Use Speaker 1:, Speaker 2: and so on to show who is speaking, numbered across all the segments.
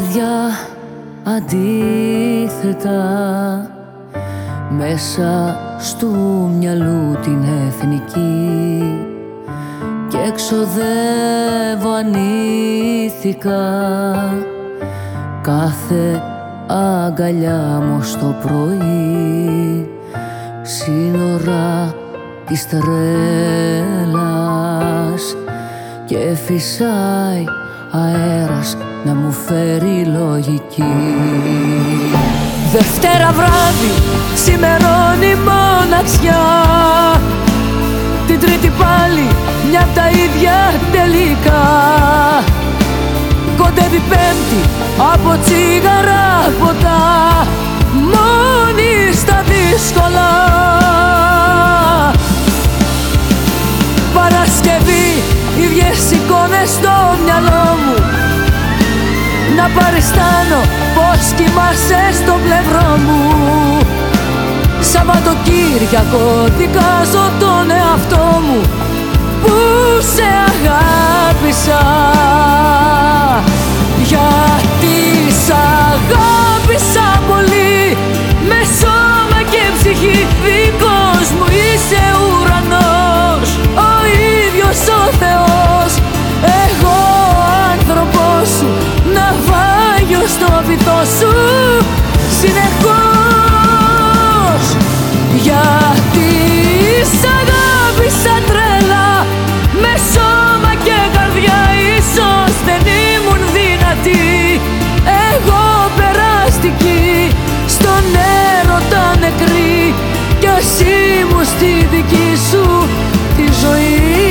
Speaker 1: καρδιά αντίθετα μέσα στου μυαλού την εθνική και εξοδεύω ανήθικα κάθε αγκαλιά μου στο πρωί, σύνορα της τρέλας, και φυσάει αέρας να μου φέρει λογική. Δευτέρα βράδυ ξημερώνει μοναξιά, την Τρίτη πάλι μια απ' τα ίδια τελικά. Κοντεύει Πέμπτη από τσίγαρα ποτά, μόνη στα δύσκολα. Παρασκευή, ίδιες εικόνες στο μυαλό μου, να παριστάνω πως κοιμάσαι στο πλευρό μου. Σαββατοκύριακο δικάζω τον εαυτό μου που σε αγάπησα, γιατί σ' αγάπησα πολύ, με σώμα και ψυχή. Δικός μου είσαι ουρανός, ο ίδιος ο Θεός, εγώ άνθρωπος σου, ναυάγιο στο βυθό σου συνεχώς. Γιατί σ' αγάπησα τρέλα, με σώμα και καρδιά. Ίσως δεν ήμουν δυνατή, εγώ περαστική, στον έρωτα νεκρή, κι ας ήμουν στη δική σου τη ζωή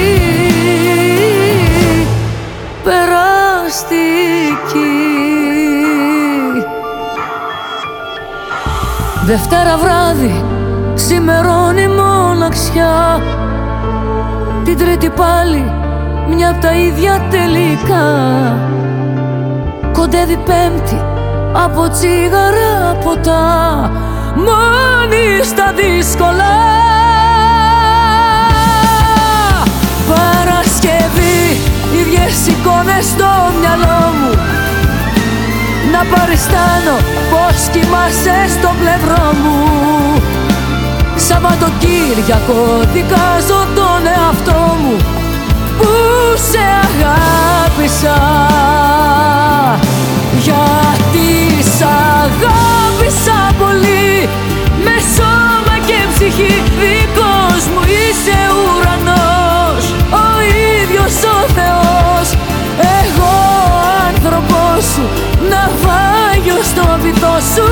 Speaker 1: περαστική. Δευτέρα βράδυ ξημερώνει μοναξιά, την Τρίτη πάλι μια απ' τα ίδια τελικά. Κοντεύει Πέμπτη από τσίγαρα ποτά, μόνη στα δύσκολα. Παρασκευή, ίδιες εικόνες στο μυαλό μου, να παριστάνω πως κοιμάσαι στο πλευρό μου. Σαββατοκύριακο δικάζω τον εαυτό μου που σε αγάπησα, γιατί σ' αγάπησα πολύ, με σώμα και ψυχή. Δικός μου είσαι ουρανός, ο ίδιος ο Θεός, εγώ άνθρωπος σου, ναυάγιο στο βυθό σου